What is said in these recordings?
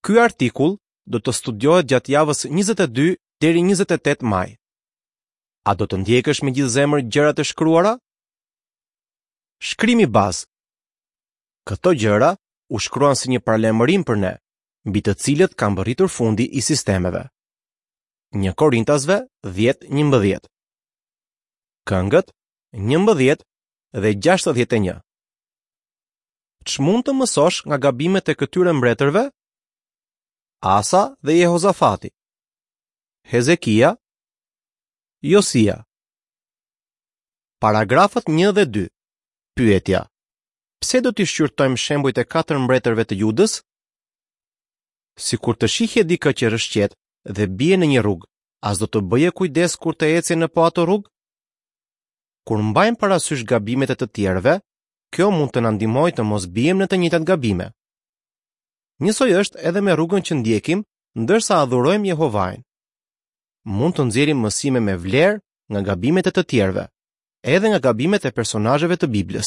Ky artikull do të studiohet gjatë javës 22 deri 28 maj. A do të ndjekësh me gjithë zemër gjërat e shkruara? Shkrimi bazë. Këto gjëra u shkruan si një paralajmërim për ne, mbi të cilët ka mbërritur fundi i sistemeve. 1 Korintasve 10:11. Këngët 11 dhe 61. Ç'mund të mësosh nga gabimet e këtyre mbretërve? Asa dhe Jehozafati, Hezekia, Josia. Paragrafët 1 dhe 2. Pyetja: pse do t'i shqyrtojmë shembujt e 4 mbretërve të Judës? Sikur të shihje dikë që rëshqet dhe bie në një rrugë, as do të bëje kujdes kur të ecje në po ato rrugë? Kur mbajmë parasysh gabimet e të tjerëve, kjo mund të na ndihmojë të mos bijmë në të njëjtat gabime. Njësoj është edhe me rrugën që ndjekim ndërsa adhurojmë Jehovajin. Mund të nxjerrim mësime me vlerë nga gabimet e të tjerëve, edhe nga gabimet e personazheve të Biblës.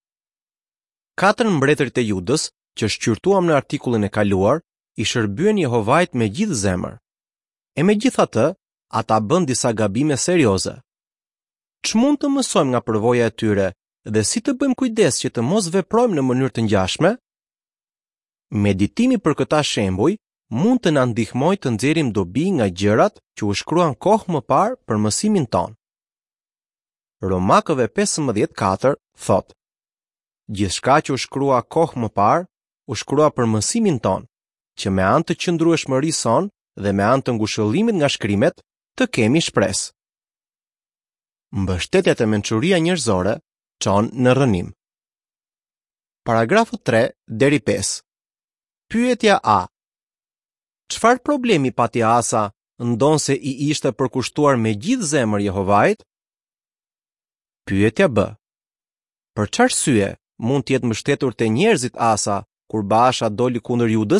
4 mbretërit e Judës që shqyrtuam në artikullin e kaluar i shërbyen Jehovajit me gjithë zemër. E megjithatë, ata bën disa gabime serioze. Ç'mund të mësojmë nga përvoja e tyre dhe si të bëjmë kujdes që të mos veprojmë në mënyrë të ngjashme? Meditimi për këta shembuj mund të na ndihmojë të nxjerrim dobi nga gjërat që u shkruan kohë më parë për mësimin ton. Romakëve 15:4 thotë: gjithçka që u shkrua kohë më parë, u shkrua për mësimin ton, që me anë të qëndrueshmërisë son dhe me anë të ngushëllimit nga shkrimet, të kemi shpresë. Mbështetjet e mençuria njerëzore çon në rrënim. Paragrafu 3 deri 5. Pyetja A. Çfarë problemi pati Asa ndonse i ishte përkushtuar me gjithë zemër Jehovajit? Pyetja B. Për çfarë arsye mund të jetë mbështetur te njerëzit Asa kur Baasha doli kundër Judës?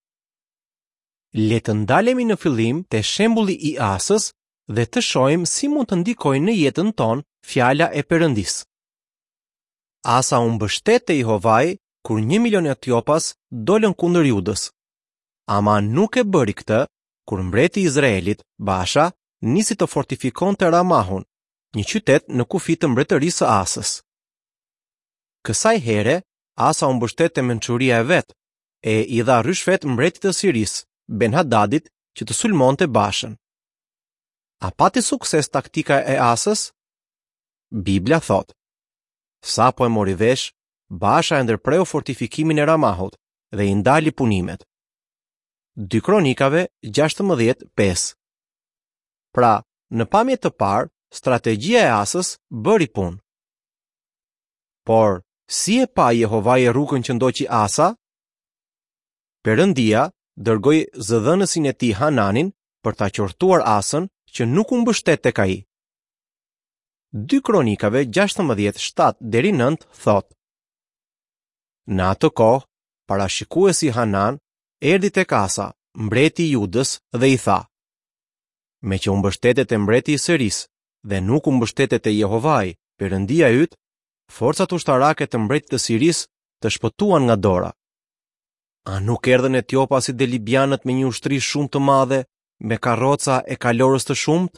Le të ndalemi në fillim te shembulli i Asës dhe të shohim si mund të ndikojë në jetën tonë fjala e Perëndisë. Asa u mbështet te Jehovaji kur 1 milion etiopas dolën kundër Judës. Ama nuk e bëri këtë kur mbreti i Izraelit, Baasha, nisi të fortifikonte Ramahun, një qytet në kufi të mbretërisë së Asës. Kësaj here, Asa u mbështet te mençuria e vet e i dha rishfet mbretit të Sirisë, Ben-Hadadit, që të sulmonte Baashën. A pati sukses taktika e Asës? Biblia thot: sa po e mori vesh, Baasha e ndërpreu fortifikimin e Ramahut dhe i ndali punimet. 2 Kronikave 16:5. Pra, në pamje të parë, strategjia e Asës bëri punë. Por, si e pa Jehovaji rrugën që ndoqi Asa? Perëndia dërgoi zëdhënësin e tij Hananin për ta qortuar Asën që nuk u mbështet tek ai. 2 Kronikave 16:7 deri 9 thot: në atë kohë, parashikuesi Hanan erdhi tek Asa, mbreti i Judës, dhe i tha: me që u mbështetet e mbreti i Sirisë dhe nuk u mbështetet e Jehovaji, Perëndia yt, forcat ushtarake të mbretit të Sirisë të shpëtuan nga dora. A nuk erdhën etiopasit dhe libianët me një ushtri shumë të madhe, me karroca e kalorës të shumt?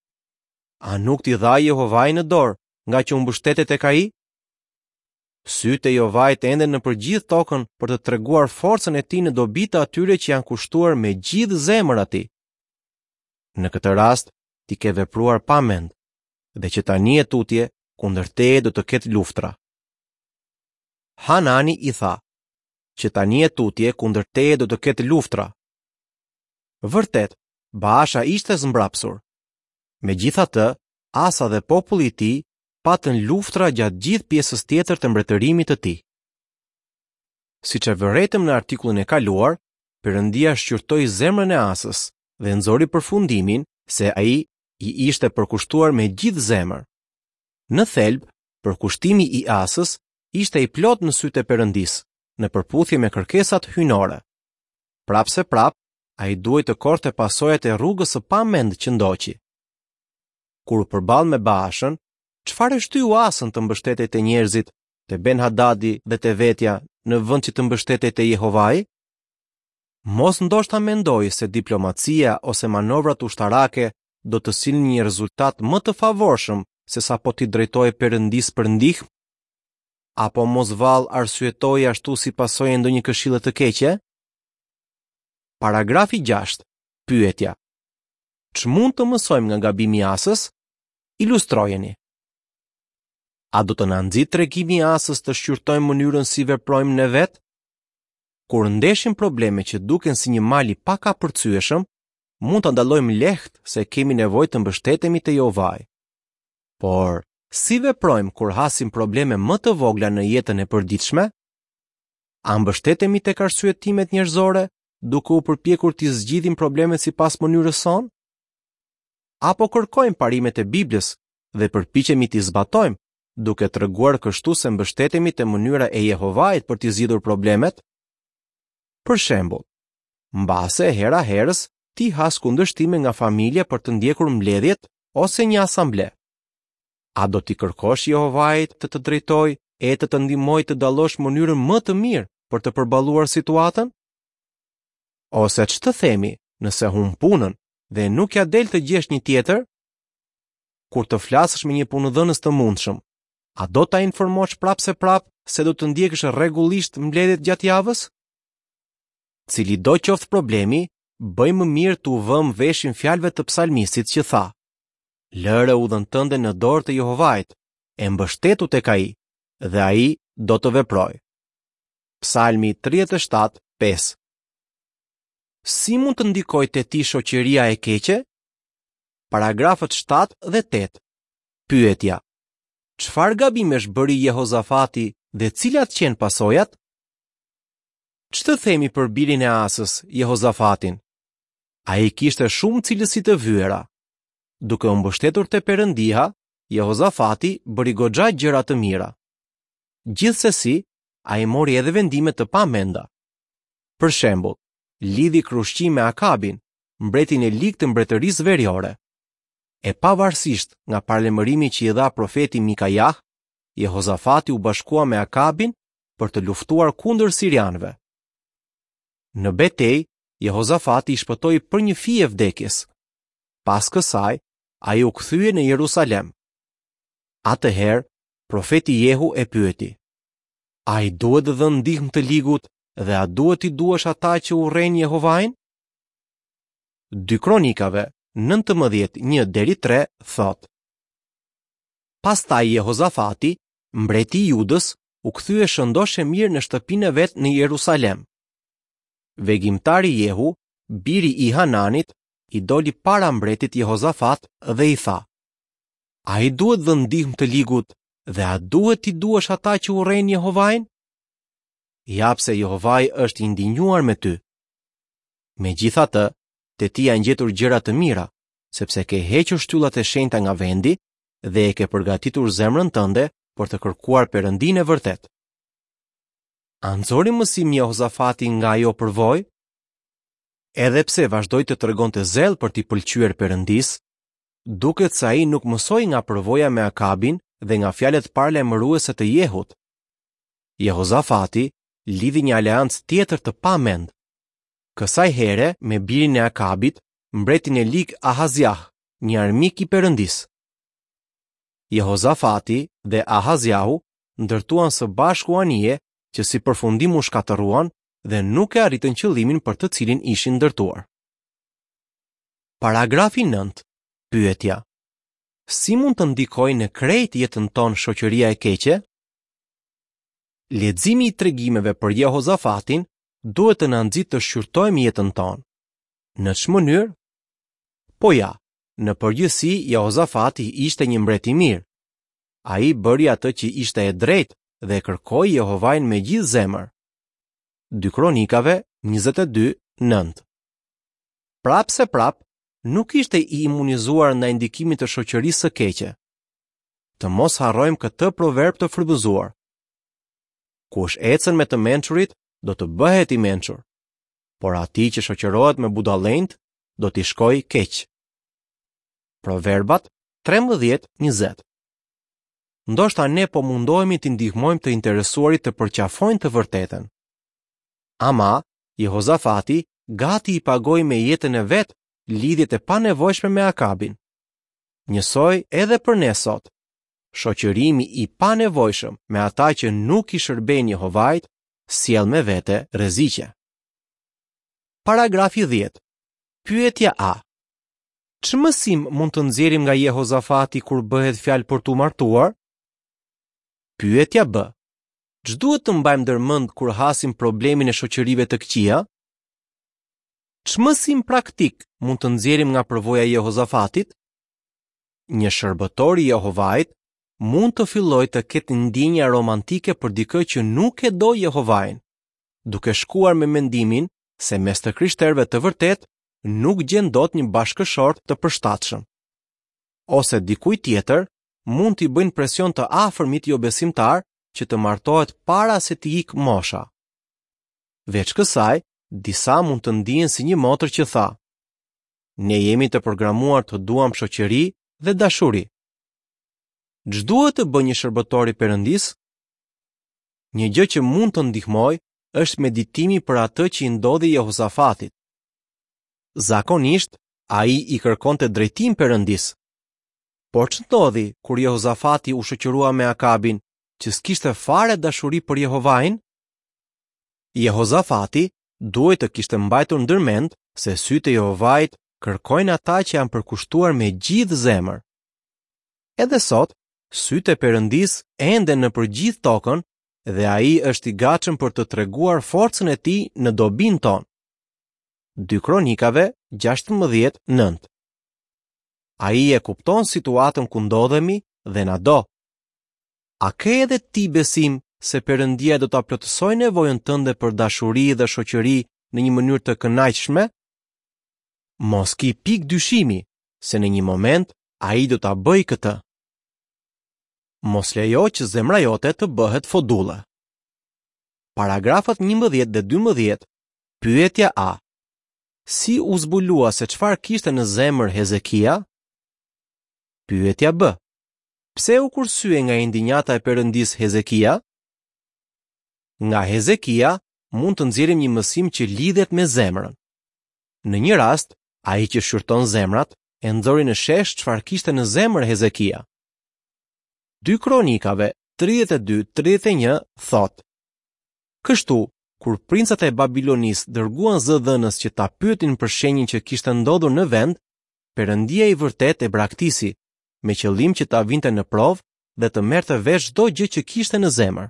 A nuk t'i dha Jehovaji në dorë nga që u mbështetet tek ai? Sytë e Jehovajit ende në përgjithë tokën për të treguar forcën e tij në dobi të atyre që janë kushtuar me gjithë zemër atij. Në këtë rast, ti ke vepruar pa mend, dhe që tani e tutje kundër teje do të ketë luftra. Hanani i tha: që tani e tutje kundër teje do të ketë luftra. Vërtet, Baasha ishte zmbrapsur. Megjithatë, Asa dhe populli i tij patën luftra gjatë gjithë pjesës tjetër të mbretërimit të tij. Siç e vëretëm në artikullin e kaluar, Perëndia shqyrtoi zemrën e Asës dhe nxori përfundimin se ai i ishte përkushtuar me gjithë zemër. Në thelb, përkushtimi i Asës ishte i plot në sytë e Perëndisë, në përputhje me kërkesat hyjnore. Prapse prap, ai duhej të korte pasojat e rrugës së pamend që ndoqi. Kur u përball me Baashën, çfarë e shtyu Asën të mbështetej te njerëzit, te Ben-Hadadi dhe te vetja, në vend që të mbështetej te Jehovaji? Mos ndoshta mendoj se diplomacia ose manovrat ushtarake do të silnin një rezultat më të favorshëm se sa po t'i drejtoje Perëndis për ndihmë? Apo mos vallë arsyetoj ashtu si pasojë ndonjë këshille të keqe? Paragrafi 6. Pyetja. Ç'mund të mësojmë nga gabimi i Asës? Ilustrojeni. A do të na nxit tregimi i Asës të shqyrtojmë mënyrën si veprojmë ne vetë? Kur ndeshim probleme që duken si një mal i pakapërcyeshëm, mund ta ndallojmë lehtë se kemi nevojë të mbështetemi te Jehovaj. Por si veprojmë kur hasim probleme më të vogla në jetën e përditshme? A mbështetemi tek arsyetimet njerëzore, duke u përpjekur të zgjidhim problemet sipas mënyrës sonë? Apo kërkojmë parimet e Biblës dhe përpiqemi t'i zbatojmë, duke treguar kështu se mbështetemi te mënyra e Jehovait për t'i zgjidhur problemet? Për shembull, mbase hera herës ti has kundërshtime nga familja për të ndjekur mbledhjet ose një asamble. A do t'i kërkosh Jehovait të të drejtojë e të të ndihmojë të dallosh mënyrën më të mirë për të përballuar situatën? Ose ç'të themi nëse humb punën dhe nuk ja del të gjesh një tjetër? Kur të flasësh me një punëdhënës të mundshëm, a do ta informosh prapse se do të ndjekësh rregullisht mbledhjet gjatë javës? Cili do qoftë problemi, bëjmë mirë të u vëmë veshin fjalëve të psalmistit që tha: Lëre udhën tënde në dorë të Jehovait, e mbështetu tek ai, dhe ai do të veprojë. Psalmi 37:5. Si mund të ndikojë te ti shoqëria e keqe? Paragrafët 7 dhe 8. Pyetja. Çfarë gabimesh bëri Jehozafati dhe cilat qenë pasojat? Ç'të themi për birin e Asës, Jehozafatin? Ai kishte shumë cilësi të vyera. Duke u mbështetur te Perëndia, Jehozafati bëri goxha gjëra të mira. Gjithsesi, ai mori edhe vendime të pamenda. Për shembull, lidhi krushqim me Akabin, mbretin e ligë të mbretërisë veriore. E pavarësisht nga paralajmërimi që i dha profeti Mikajah, Jehozafati u bashkua me Akabin për të luftuar kundër sirianëve. Në betejë, Jehozafati i shpëtoi për një fije vdekjes. Pas kësaj, ai u kthye në Jerusalem. Atëherë, profeti Jehu e pyeti: A i duhet të dhënë ndihmë të ligut dhe a duhet i duash ata që urrejnë Jehovain? 2 Kronikave 19:1-3 thot: Pastaj Jehozafati, mbreti i Judës, u kthye shëndoshe mirë në shtëpinë e vet në Jerusalem. Vegimtari Jehu, biri i Hananit, i doli para mbretit Jehozafat dhe i tha: A i duhet dhënë ndihmë të ligut dhe a duhet i duash ata që urrejnë Jehovain? Jap se Jehovaj është i ndinjuar me ty. Megjithatë, te ti janë gjetur gjëra të mira, sepse ke hequr shtyllat e shenjta nga vendi dhe e ke përgatitur zemrën tënde për të kërkuar Perëndinë e vërtet. A nxori mësim Jehozafati nga ajo përvojë? Edhe pse vazhdoi të tregonte zell për t'i pëlqyer Perëndis, duket se ai nuk mësoi nga përvoja me Akabin dhe nga fjalët paralajmëruese të Jehut. Jehozafati lidhi një aleancë tjetër të pamend. Kësaj here me birin e Akabit, mbretin e lig Ahazjah, një armik i Perëndis. Jehozafati dhe Ahazjahu ndërtuan së bashku anije që si përfundim u shkatëruan dhe nuk e arritën qëllimin për të cilin ishin ndërtuar. Paragrafi 9. Pyetja. Si mund të ndikojë në krejt jetën tonë shoqëria e keqe? Leximi i tregimeve për Jehozafatin duhet të na nxjisë të shqyrtojmë jetën tonë. Në ç'mënyrë? Po ja, në përgjithësi Jehozafati ishte një mbret i mirë. Ai bëri atë që ishte e drejtë dhe kërkoi Jehovain me gjithë zemër. 2 Kronikave 22:9. Prap, nuk ishte i imunizuar ndaj ndikimit të shoqërisë së keqe. Të mos harrojmë këtë proverb të frybëzuar. Kush ecën me të mençurit, do të bëhet i mençur, por ati që shoqërohet me budallënjt, do t'i shkojë keq. Proverbat 13:20. Ndoshta ne po mundohemi të ndihmojmë të interesuarit të përqafojnë të vërtetën. Ama, Jehozafati gati I pagoi me jetën e vet lidhjet e panevojshme me Akabin. Njësoj edhe për ne sot. Shoqërimi I panevojshëm me ata që nuk I shërbejnë Jehovait sjell me vete rreziqe. Paragrafi 10. Pyetja A. Ç'mësim mund të nxjerrim nga Jehozafati kur bëhet fjalë për tu martuar? Pyetja B. Ç'duhet të mbajmë ndërmend kur hasim problemin e shoqërive të këqija? Ç'mësim praktik mund të nxjerrim nga përvoja e Jehozafatit? Një shërbëtor I Jehovait mund të fillojë të ketë ndjenja romantike për dikë që nuk e do Jehovain, duke shkuar me mendimin se mes të krishterëve të vërtet nuk gjen dot një bashkëshort të përshtatshëm. Ose dikujt tjetër mund t'i bëjnë presion të afërmit jo besimtar që të martohet para se t'i ikë mosha. Veç kësaj, disa mund të ndihen si një motër që tha: ne jemi të programuar të duam shoqëri dhe dashuri. Ç'duhet të bëjë një shërbëtor I Perëndis? Një gjë që mund të ndihmojë është meditimi për atë që I ndodhi Jehozafatit. Zakonisht, ai I kërkonte drejtim Perëndis. Por ç'ndodhi kur Jehozafati u shoqërua me Akabin, që s'kishte fare dashuri për Jehovain? Jehozafati duhet të kishte mbajtur ndërmend se sytë e Jehovait kërkojnë ata që janë përkushtuar me gjithë zemër. Edhe sot, sytë e Perëndis ende në përgjithë tokën dhe ai është I gatshëm për të treguar forcën e tij në dobin ton. 2 Kronikave 16:9. Ai e kupton situatën ku ndodhemi dhe na do. A ke edhe ti besim se Perëndia do ta plotësojë nevojën tënde për dashuri dhe shoqëri në një mënyrë të kënaqshme? Mos ki pik dyshimi se në një moment ai do ta bëjë këtë. Mos lejo që zemra jote të bëhet fodulle. Paragrafat 11 dhe 12. Pyetja A. Si u zbulua se çfarë kishte në zemër Hezekia? Pyetja B. Pse u kursye nga indinjata e Perëndis Hezekia? Nga Hezekia mund të nxjerrim një mësim që lidhet me zemrën. Në një rast, ai që shqyrton zemrat e nxori në shesh çfarë kishte në zemër Hezekia. 2 Kronikave 32:31 thot: Kështu, kur princat e Babilonis dërguan zëdhënës që ta pyetin për shenjën që kishte ndodhur në vend, Perëndia I vërtet e braktisi, me qëllim që ta vinte në provë dhe të merrte vesh çdo gjë që kishte në zemër.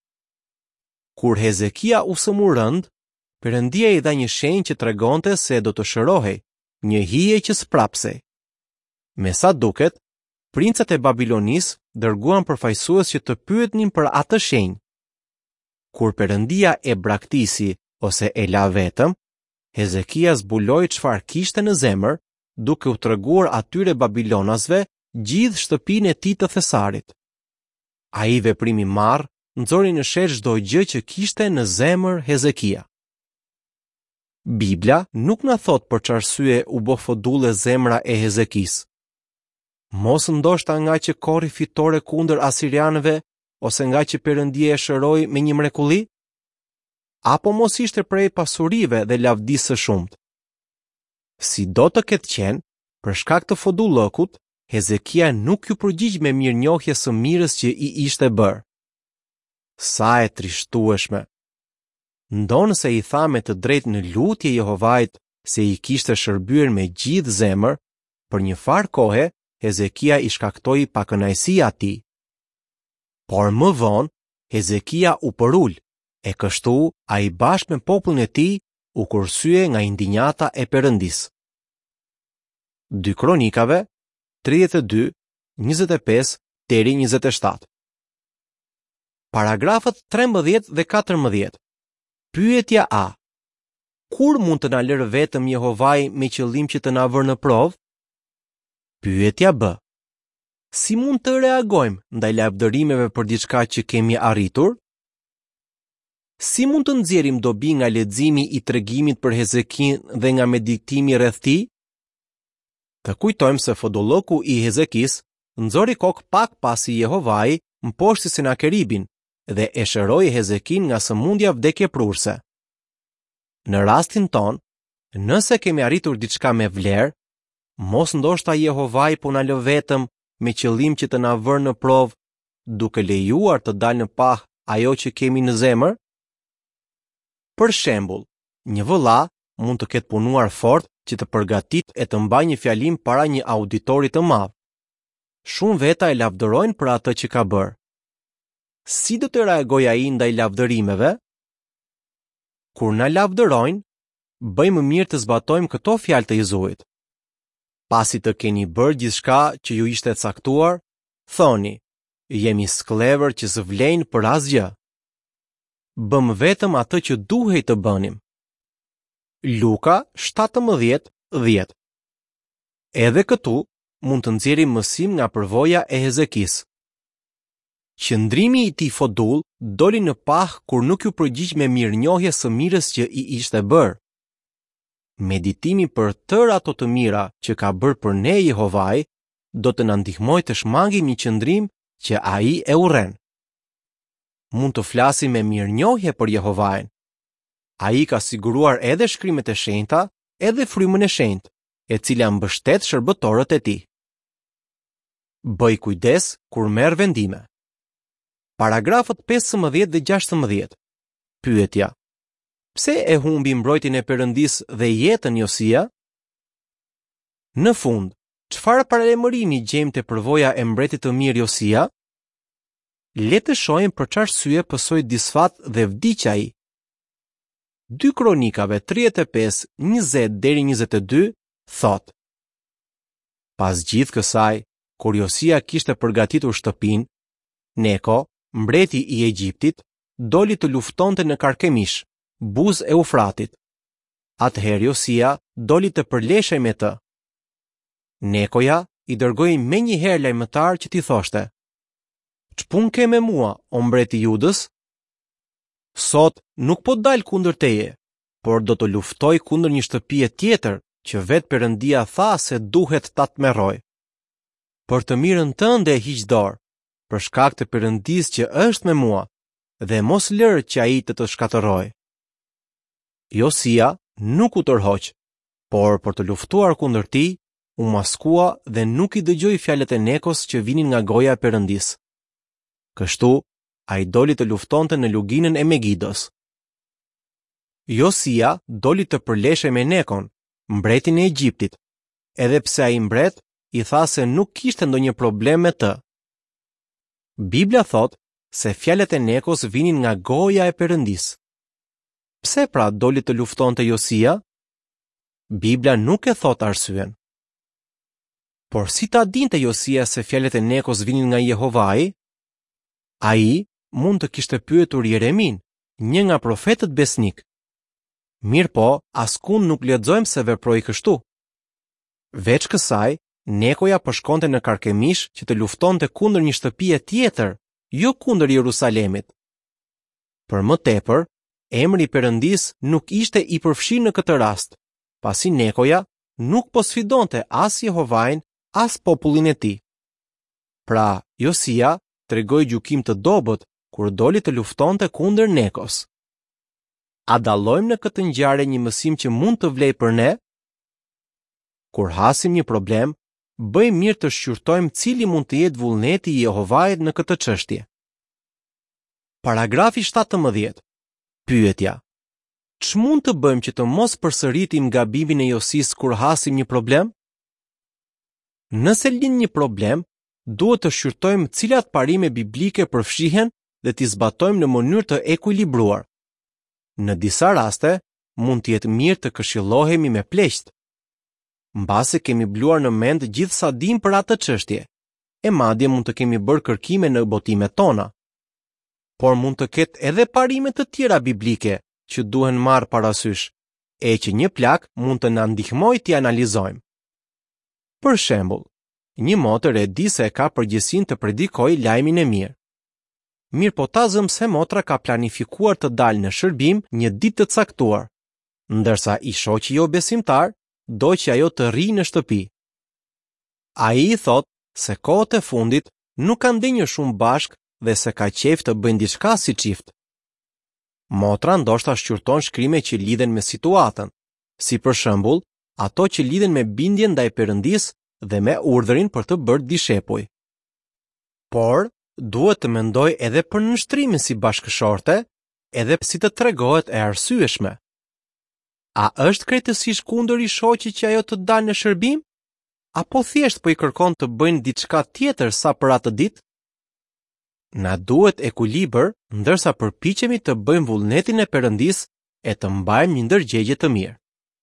Kur Hezekia u sëmu rënd, Perëndia I dha një shenjë që tregonte se do të shërohej, një hije që sprapsej. Me sa duket, princat e Babilonis dërguan përfaqësues që të pyetnin për atë shenjë. Kur Perëndia e braktisi ose e la vetëm, Hezekia zbuloi çfarë kishte në zemër, duke u treguar atyre babilonasve gjithë shtëpinë e tij të thesarit. Ai veprimi marr nxori në shesh çdo gjë që kishte në zemër Hezekia. Bibla nuk na thot për ç'arsye u bë fodulle zemra e Hezekis. Mos ndoshta nga që korri fitore kundër asirianëve, ose nga që Perëndia e shëroi me një mrekulli? Apo mos ishte prej pasurive dhe lavdisë së shumt? Si do të ketë qenë, për shkak të fodullëkut, Hezekia nuk ju përgjigj me mirënjohje së mirës që I ishte bërë. Sa e trishtueshme! Ndonë se I tha me të drejtë në lutje Jehovait se I kishte shërbyer me gjithë zemër, për një farë kohe Hezekia I shkaktoi pakënaqësi atij. Por më vonë, Hezekia u përul, e kështu ai bashkë me popullin e tij u kursye nga indinjata e Perëndis. 2 Kronikave 32:25 deri 27. Paragrafat 13 dhe 14. Pyetja A. Kur mund të na lërë vetëm Jehovai me qëllim që të na vërë në provë? Pyetja B. Si mund të reagojmë ndaj lavdërimeve për diçka që kemi arritur? Si mund të nxjerrim dobi nga leximi I tregimit për Hezekin dhe nga meditimi rreth tij? Të kujtojmë se fodullëku I Hezekis nxori kokë pak pasi Jehovai mposhti Senakeribin dhe e shëroi Hezekin nga sëmundja vdekjeprurse. Në rastin ton, nëse kemi arritur diçka me vlerë, mos ndoshta Jehovai po na lë vetëm me qëllim që të na vërë në provë, duke lejuar të dalë në pah ajo që kemi në zemër? Për shembull, një vëlla mund të ketë punuar fort që të përgatit e të mbajë një fjalim para një auditori të madh. Shumë veta e lavdërojnë për atë që ka bërë. Si do të reagojë ai ndaj lavdërimeve? Kur na lavdërojnë, bëjmë mirë të zbatojmë këto fjalë të Jezuit. Pasi të keni bërë gjithçka që ju ishte caktuar, thoni: jemi sklever që s'vlejnë për asgjë. Bëm vetëm atë që duhej të bënim. Luka 17:10. Edhe këtu mund të nxjerrim mësim nga përvoja e Hezekis. Qëndrimi i tij fodull doli në pah kur nuk ju përgjigj me mirënjohje së mirës që i ishte bërë. Meditimi për tërë ato të mira që ka bërë për ne Jehovai do të na ndihmojë të shmangim një qëndrim që ai e urren. Mund të flasim me mirënjohje për Jehovain. Ai ka siguruar edhe shkrimet e shenjta, edhe frymën e shenjtë, e cila mbështet shërbëtorët e tij. Bëj kujdes kur merr vendime. Paragrafët 15 dhe 16. Pyetja: pse e humbi mbrojtjen e Perëndisë dhe jetën Josia? Në fund, çfarë paralajmërimi gjejmë te përvoja e mbretit të mirë Josia? Le të shohim për çfarë arsye pësoi disfat dhe vdiq ai. 2 Kronikave 35:20 deri 22 thot: pas gjithë kësaj, kur Josia kishte përgatitur shtëpinë, Neko, mbreti i Egjiptit, doli të luftonte në Karkemish, buzë e Eufratit. Atëherë Josia doli të përleshej me të. Nekoja i dërgoi menjëherë lajmëtar që t'i thoshte: ç'pun ke me mua, o mbreti i Judës? Sot nuk po dal kundër teje, por do të luftoj kundër një shtëpie tjetër që vetë Perëndia tha se duhet ta tmerroj. Për të mirën tënde e hiq dorë, për shkak të Perëndisë që është me mua, dhe mos lër që ai të shkatërroj. Josia nuk u tërhoq, por për të luftuar kundër tij, u maskua dhe nuk i dëgjoi fjalët e Nekos që vinin nga goja e Perëndisë. Kështu, ai doli të luftonte në luginën e Megidos. Josia doli të përleshej me Nekon, mbretin e Egjiptit, edhe pse ai mbret i tha se nuk kishte ndonjë problem me të. Bibla thot se fjalët e Nekos vinin nga goja e Perëndisë. Pse pra doli të luftonte Josia? Bibla nuk e thot arsyen. Por si ta dinte Josia se fjalët e Nekos vinin nga Jehovai? Ai mund të kishte pyetur Jeremin, një nga profetët besnik. Mirë po, askund nuk lexojmë se veproi kështu. Veç kësaj, Nekoja po shkonte në Karkemish që të luftonte kundër një shtëpie tjetër, jo kundër Jerusalemit. Për më tepër, emri i Perëndisë nuk ishte i përfshirë në këtë rast, pasi Nekoja nuk po sfidonte as Jehovain, as popullin e tij. Pra, Josia tregoi gjykim të dobët kur doli të luftonte kundër Nekos. A dallojmë në këtë ngjarje një mësim që mund të vlejë për ne? Kur hasim një problem, bëjmë mirë të shqyrtojmë cili mund të jetë vullneti i Jehovait në këtë çështje. Paragrafi 17. Pyetja: ç'mund të bëjmë që të mos përsëritim gabimin e Josis kur hasim një problem? Nëse lind një problem, duhet të shqyrtojmë cilat parime biblike përfshihen dhe t'i zbatojmë në mënyrë të ekuilibruar. Në disa raste, mund të jetë mirë të këshillohemi me pleqt. Mbase kemi bluar në mend gjithë sa dim për atë çështje, e madje mund të kemi bërë kërkime në botimet tona. Por mund të ketë edhe parime të tjera biblike që duhen marrë parasysh, e që një plak mund të na ndihmojë t'i analizojmë. Për shembull, një motër e di se ka përgjegjësinë të predikojë lajmin e mirë. Mirë po ta zëm se motra ka planifikuar të dalë në shërbim një ditë të caktuar, ndërsa i shoqi jo besimtar do që ajo të rrijë në shtëpi. Ai i thot se kohët e fundit nuk kanë ndenjur shumë bashk dhe se ka qejf të bëjnë diçka si çift. Motra ndoshta shqyrton shkrime që lidhen me situatën, si për shembull, ato që lidhen me bindjen ndaj Perëndisë dhe me urdhërin për të bërë dishepuj. Por, duhet të mendoj edhe për nënshtrimin si bashkëshorte, edhe si të tregohet e arsyeshme. A është krejtësisht kundër i shoqit që ajo të dalë në shërbim? Apo thjesht po i kërkon të bëjnë diçka tjetër sa për atë ditë? Na duhet ekuilibër, ndërsa përpiqemi të bëjmë vullnetin e Perëndisë e të mbajmë një ndërgjegje të mirë.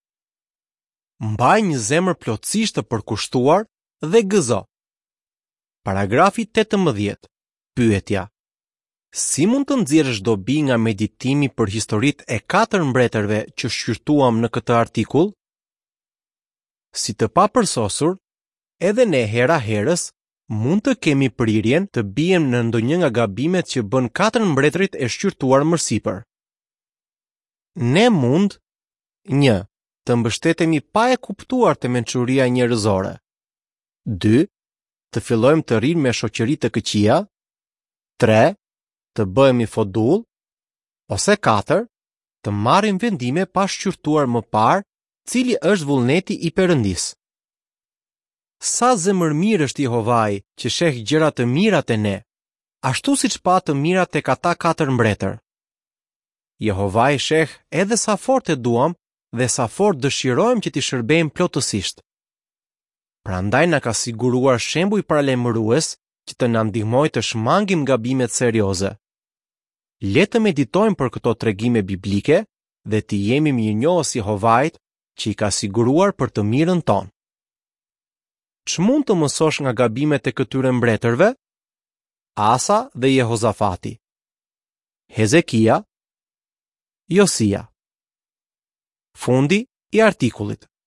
Mbaj një zemër plotësisht të përkushtuar dhe gëzo. Paragrafi 18. Pyetja. Si mund të nxjerrësh dobi nga meditimi për historitë e 4 mbretërve që shqyrtuam në këtë artikull? Si të papërsosur, edhe ne hera herës mund të kemi prirjen të bijem në ndonjë nga gabimet që bën 4 mbretërit e shqyrtuar më sipër. Ne mund 1. Të mbështetemi pa e kuptuar temençuria njerëzore. 2. Të fillojmë të rrimë me shoqëri të këqija. 3. Të bëhemi fodull. Ose 4. Të marrim vendime pa shqyrtuar më parë, cili është vullneti i Perëndisë. Sa zemërmirë është Jehovai që sheh gjëra të mira te ne, ashtu siç pa të mira tek ata 4 mbretër. Jehovai sheh edhe sa fort e duam dhe sa fort dëshirojmë që t'i shërbejmë plotësisht. Prandaj na ka siguruar shembuj paralajmërues që të na ndihmojë të shmangim gabimet serioze. Le të meditojmë për këto tregime biblike dhe të jemi mirënjohës Jehovait që i ka siguruar për të mirën tonë. Ç'mund të mësosh nga gabimet e këtyre mbretërve? Asa dhe Jehozafati, Hezekia, Josia. Fundi i artikullit.